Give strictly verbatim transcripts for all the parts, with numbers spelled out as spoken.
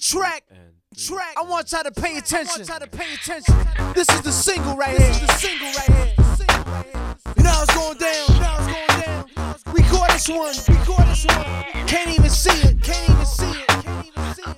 track, track. I want y'all to pay attention. I want y'all to pay attention. This is the single right here. This is the single right here. You know how it's going down. You know how it's going down. We caught this one. We caught this one. Can't even see it. Can't even see it. Can't even see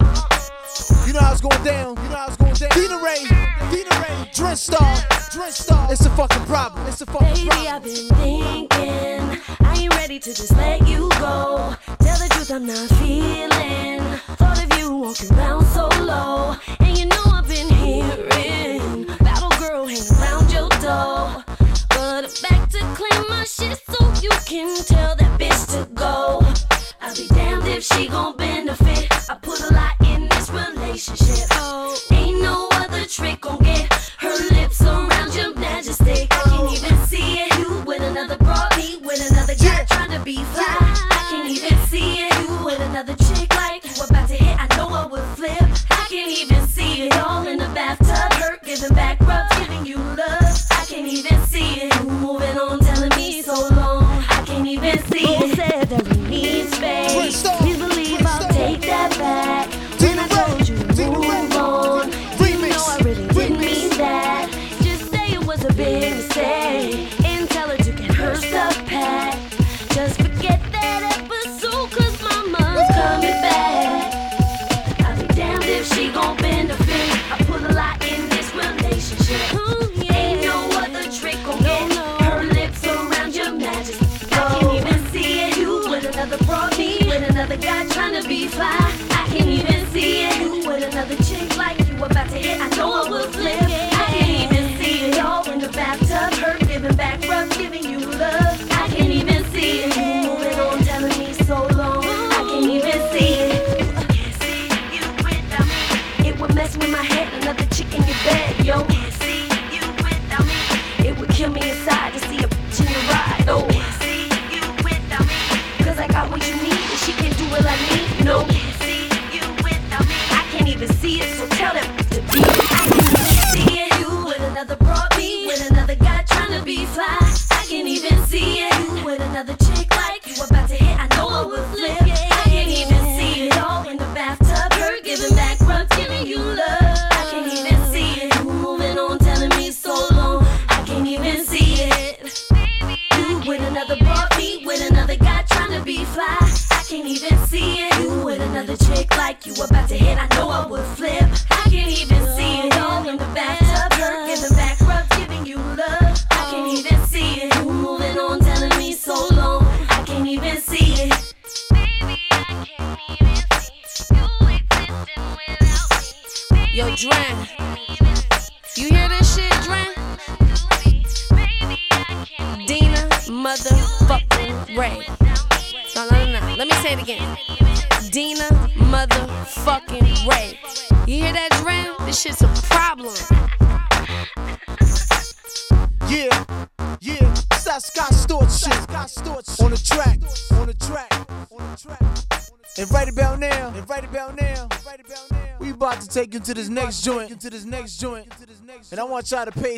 it. You know how it's going down. You know how it's going down. Dina Ray, Dina Ray, Drench Star, Drench Star. It's a fucking problem. It's a fucking Baby, problem. I've been thinking, I ain't ready to just let you go. Tell the truth, I'm not feeling. Thought of you walking around so low, and you know I've been hearing battle girl hang around your door. But I'm back to clean my shit so you can tell that bitch to go. I'll be damned if she gon' benefit. I put a lot in this relationship. Oh, ain't no other trick gon' get her lips around your majesty. I can't even see it. You with another broad, me with another guy trying to be fly. I can't even see it. You with another chick like you about to hit. I know I would flip. I can't even see it. All in the bathtub, hurt, giving back rubs, giving you love. I can't even see it. You moving on, telling me so long. I can't even see it. Said that we need space. Please believe I'll take that back. When I told you to move on, you know I really didn't mean that. Just say it was a big mistake and tell her to get her stuff packed. Just forget that episode, cause mama's coming back. I'll be damned if she gon' benefit. I put a lot in this relationship. Ooh, yeah. Ain't no other trick gon' get her lips around your majesty. I can't even see it. You with another broad, me with another guy trying to be fly. I can't even see it. You with another chick like you about to hit. I know I will flip. I can't even see it. Y'all in the bathtub, hurt, giving back rubs, giving you love. I can't even see it. You moving on, telling me so long. I can't even see it. I can't see you without me. It would mess with my head. Another chick in your bed, yo. Can't see you without me. It would kill me inside to see a bitch in your ride. Oh, can't see you without me. Cause I got what you need, and she can't do it like me. No, can't see you without me. I can't even see it, so tell them to be. I can't even see it. You with another broad, me with another guy trying to be fly. I can't even see it. You with another chick like you about to hit. I know I would flip. I can't even see it. All in the bathtub, her giving back rubs, giving you love. I can't even see it. You moving on, telling me so long. I can't even see it. You with another broad, me with another guy trying to be fly. I can't even see it. You with another chick like you about to hit. I know I would flip. I can't even see it. All in the bathtub, her giving back rubs, giving you love. I can't even see it. You moving on, telling me so long. I can't even see it. Baby, I can't even see you existing without me. Yo, Dren, you hear this shit, Dren? Dina motherfucking Ray. No, no, no, no. Let me say it again. Dina motherfucking Ray. You hear that, Dren? This shit's a problem. Yeah, yeah. It's that Scott Storch shit. Scott Storch on the track, on the track, on the track. And right about now, and right about now, right about now, we about to take you to this next joint, into this next joint, and I want y'all to pay